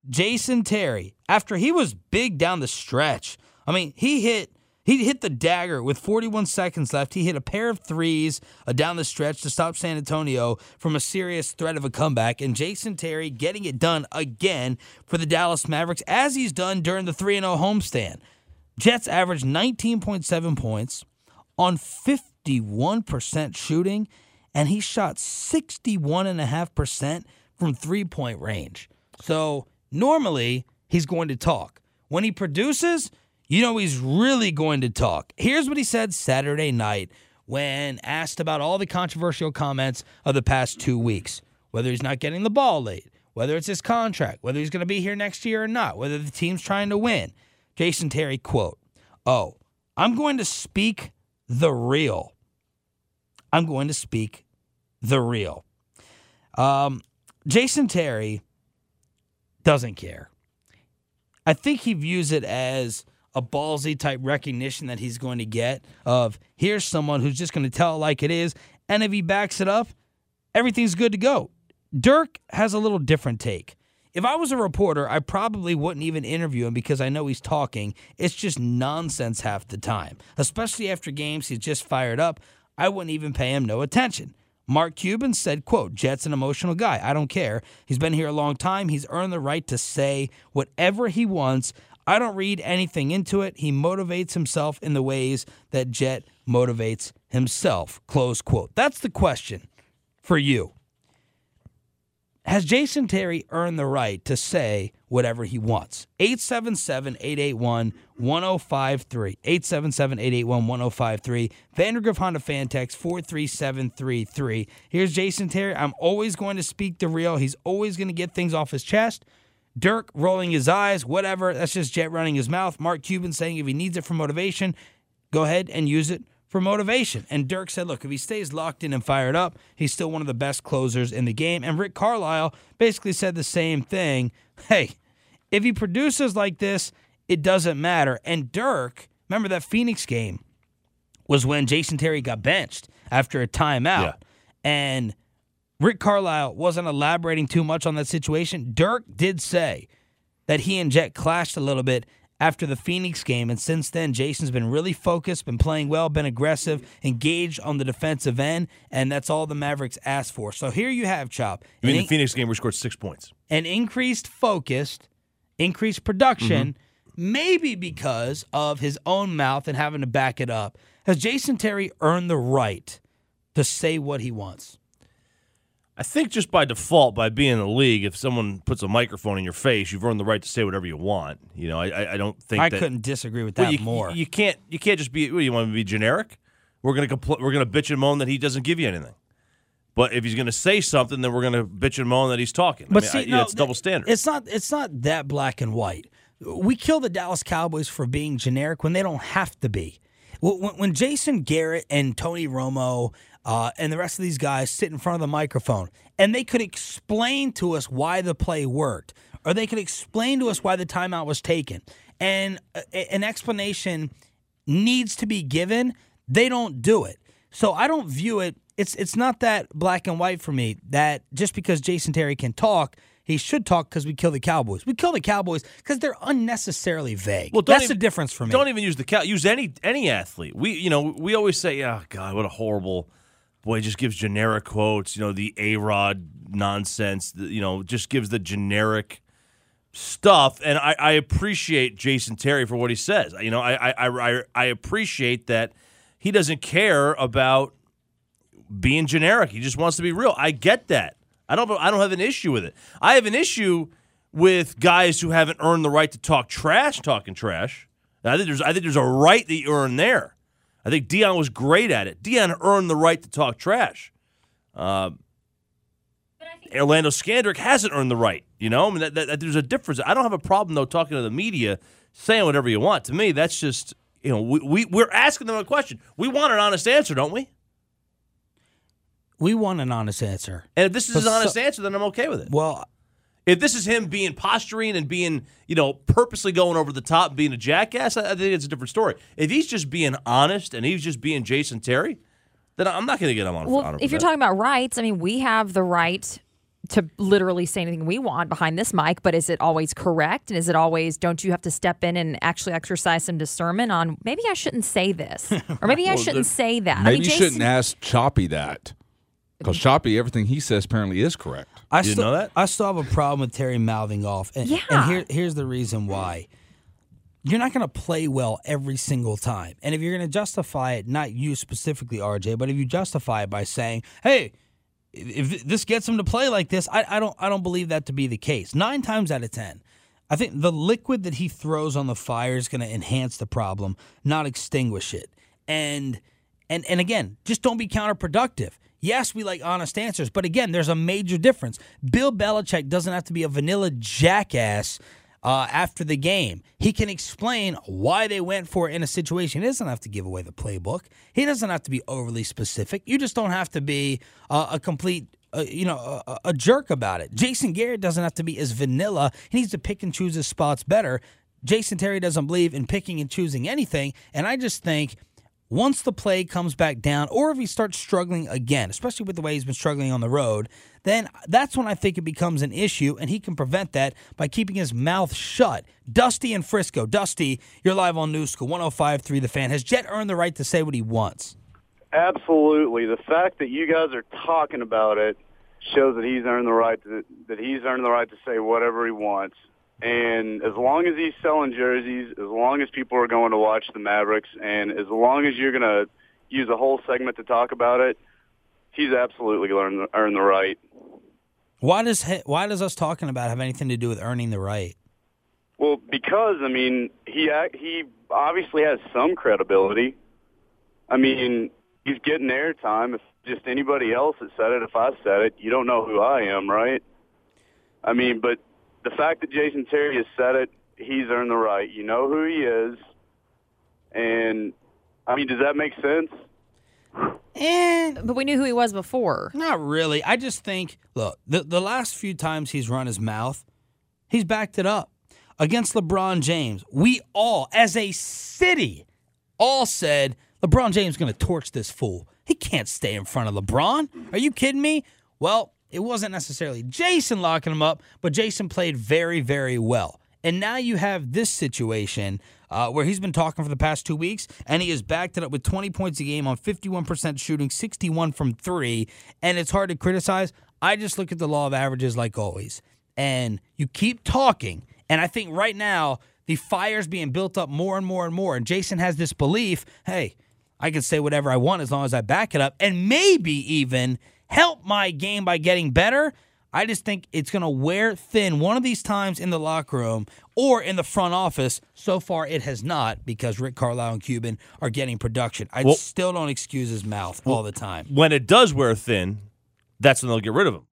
Jason Terry, after he was big down the stretch, I mean, he hit the dagger with 41 seconds left. He hit a pair of threes down the stretch to stop San Antonio from a serious threat of a comeback. And Jason Terry getting it done again for the Dallas Mavericks, as he's done during the 3-0 homestand. Jets averaged 19.7 points on 51% shooting, and he shot 61.5% from three-point range. So normally, he's going to talk. When he produces, you know he's really going to talk. Here's what he said Saturday night when asked about all the controversial comments of the past 2 weeks, whether he's not getting the ball late, whether it's his contract, whether he's going to be here next year or not, whether the team's trying to win. Jason Terry, quote, I'm going to speak the real. I'm going to speak the real. Jason Terry doesn't care. I think he views it as a ballsy type recognition that he's going to get of, here's someone who's just going to tell it like it is, and if he backs it up, everything's good to go. Dirk has a little different take. If I was a reporter, I probably wouldn't even interview him because I know he's talking. It's just nonsense half the time, especially after games he's just fired up. I wouldn't even pay him no attention. Mark Cuban said, quote, Jet's an emotional guy. I don't care. He's been here a long time. He's earned the right to say whatever he wants. I don't read anything into it. He motivates himself in the ways that Jet motivates himself, close quote. That's the question for you. Has Jason Terry earned the right to say whatever he wants? 877-881-1053. 877-881-1053. Vandergriff Honda Fan Text 43733. Here's Jason Terry. I'm always going to speak the real. He's always going to get things off his chest. Dirk rolling his eyes, whatever. That's just Jet running his mouth. Mark Cuban saying if he needs it for motivation, go ahead and use it for motivation. And Dirk said, look, if he stays locked in and fired up, he's still one of the best closers in the game. And Rick Carlisle basically said the same thing. Hey, if he produces like this, it doesn't matter. And Dirk, remember that Phoenix game was when Jason Terry got benched after a timeout. Yeah. And Rick Carlisle wasn't elaborating too much on that situation. Dirk did say that he and Jet clashed a little bit after the Phoenix game, and since then, Jason's been really focused, been playing well, been aggressive, engaged on the defensive end, and that's all the Mavericks asked for. So here you have, Chop. You mean the Phoenix game where he scored 6 points? An increased focus, increased production, maybe because of his own mouth and having to back it up. Has Jason Terry earned the right to say what he wants? I think just by default, by being in the league, if someone puts a microphone in your face, you've earned the right to say whatever you want. You know, I don't think I couldn't disagree with that more. You can't just be. You want to be generic? We're gonna bitch and moan that he doesn't give you anything. But if he's gonna say something, then we're gonna bitch and moan that he's talking. But it's double standard. It's not that black and white. We kill the Dallas Cowboys for being generic when they don't have to be. When Jason Garrett and Tony Romo and the rest of these guys sit in front of the microphone and they could explain to us why the play worked, or they could explain to us why the timeout was taken, and an explanation needs to be given, they don't do it. So I don't view it, it's not that black and white for me, that just because Jason Terry can talk, he should talk because we kill the Cowboys. We kill the Cowboys because they're unnecessarily vague. Well, that's the difference for me. Don't even use use any athlete. We always say, oh God, what a horrible boy. Just gives generic quotes. The A-Rod nonsense. Just gives the generic stuff. And I appreciate Jason Terry for what he says. I appreciate that he doesn't care about being generic. He just wants to be real. I get that. I don't have an issue with it. I have an issue with guys who haven't earned the right to talk trash, talking trash. I think there's a right that you earn there. I think Deion was great at it. Deion earned the right to talk trash. Orlando Skandrick hasn't earned the right. That there's a difference. I don't have a problem though talking to the media, saying whatever you want. To me, that's just we're asking them a question. We want an honest answer, don't we? We want an honest answer. And if this is an honest answer, then I'm okay with it. Well, if this is him being posturing and being, purposely going over the top and being a jackass, I think it's a different story. If he's just being honest and he's just being Jason Terry, then I'm not going to get him on. Well, if you're talking about rights, we have the right to literally say anything we want behind this mic, but is it always correct? And is it always, don't you have to step in and actually exercise some discernment on maybe I shouldn't say this or maybe I shouldn't say that? Maybe you shouldn't ask Choppy that because Choppy, everything he says apparently is correct. You know that? I still have a problem with Terry mouthing off. And here's the reason why. You're not going to play well every single time. And if you're going to justify it, not you specifically, RJ, but if you justify it by saying, hey, if this gets him to play like this, I don't believe that to be the case. 9 times out of 10, I think the liquid that he throws on the fire is going to enhance the problem, not extinguish it. And again, just don't be counterproductive. Yes, we like honest answers, but again, there's a major difference. Bill Belichick doesn't have to be a vanilla jackass after the game. He can explain why they went for it in a situation. He doesn't have to give away the playbook. He doesn't have to be overly specific. You just don't have to be a complete, a jerk about it. Jason Garrett doesn't have to be as vanilla. He needs to pick and choose his spots better. Jason Terry doesn't believe in picking and choosing anything, and I just think once the play comes back down, or if he starts struggling again, especially with the way he's been struggling on the road, then that's when I think it becomes an issue, and he can prevent that by keeping his mouth shut. Dusty in Frisco. Dusty, you're live on New School 105.3 The Fan. Has Jet earned the right to say what he wants? Absolutely. The fact that you guys are talking about it shows that he's earned the right to say whatever he wants. And as long as he's selling jerseys, as long as people are going to watch the Mavericks, and as long as you're going to use a whole segment to talk about it, he's absolutely earned the right. Why does us talking about it have anything to do with earning the right? Well, because, I mean, he obviously has some credibility. I mean, he's getting airtime. If just anybody else that said it, if I said it, you don't know who I am, right? I mean, but the fact that Jason Terry has said it, he's earned the right. You know who he is. And, I mean, does that make sense? But we knew who he was before. Not really. I just think, look, the last few times he's run his mouth, he's backed it up. Against LeBron James, we all, as a city, all said, LeBron James is going to torch this fool. He can't stay in front of LeBron. Are you kidding me? Well, it wasn't necessarily Jason locking him up, but Jason played very, very well. And now you have this situation where he's been talking for the past 2 weeks, and he has backed it up with 20 points a game on 51% shooting, 61 from 3, and it's hard to criticize. I just look at the law of averages like always. And you keep talking, and I think right now the fire's being built up more and more and more, and Jason has this belief, hey, I can say whatever I want as long as I back it up, and maybe even help my game by getting better. I just think it's going to wear thin one of these times in the locker room or in the front office. So far, it has not, because Rick Carlisle and Cuban are getting production. I still don't excuse his mouth all the time. When it does wear thin, that's when they'll get rid of him.